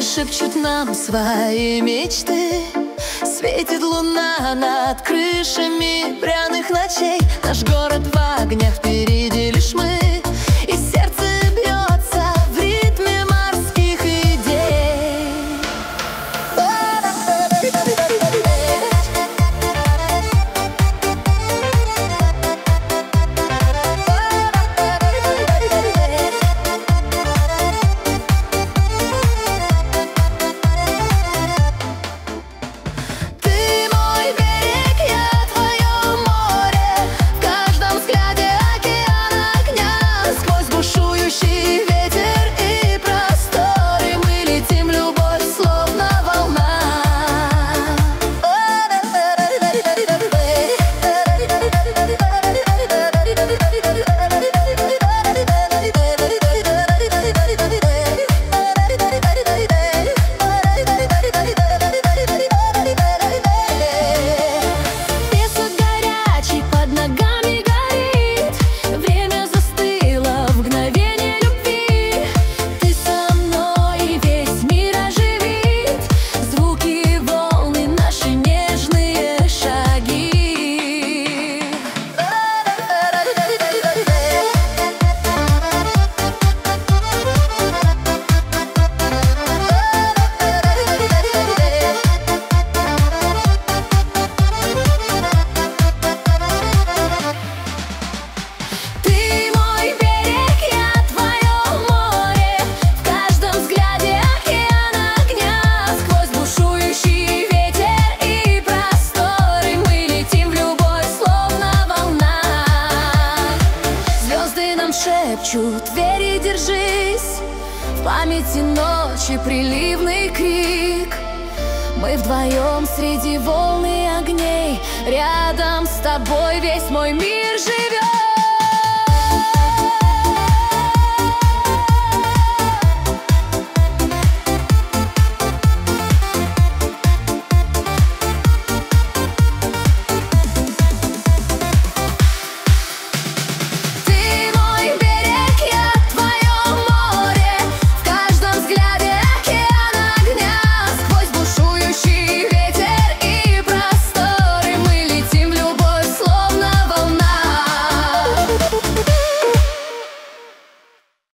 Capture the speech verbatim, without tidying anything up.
шепчут нам свои мечты. Светит луна над крышами пряных ночей. Наш город в огнях, впереди лишь мы, и сердце бьется в ритме морских идей. Шепчут, двери, держись, в памяти ночи приливный крик. Мы вдвоем среди волн и огней, рядом с тобой весь мой мир живет.